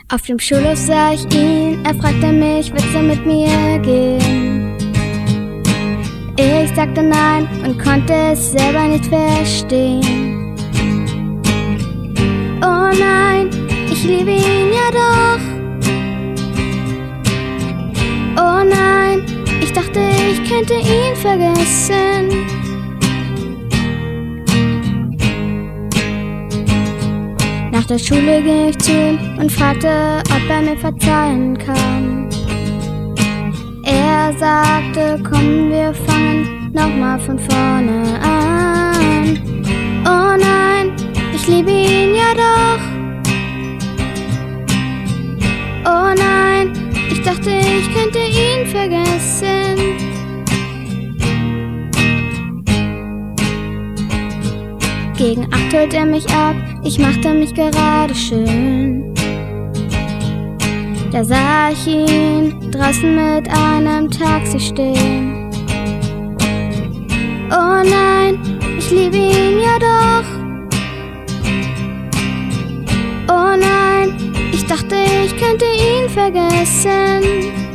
Auf dem Schulhof sah ich ihn, er fragte mich, willst du mit mir gehen? Ich sagte nein und konnte es selber nicht verstehen. Oh nein, ich liebe ihn ja doch. Oh nein, ich dachte, ich könnte ihn vergessen. Nach der Schule ging ich zu ihm und fragte, ob er mir verzeihen kann. Er sagte, komm, wir fangen nochmal von vorne an. Oh nein, ich liebe ihn ja doch. Oh nein, ich dachte, ich könnte ihn vergessen. Gegen 8 holt er mich ab, ich machte mich gerade schön. Da sah ich ihn draußen mit einem Taxi stehen. Oh nein, ich liebe ihn ja doch. Oh nein, ich dachte, ich könnte ihn vergessen.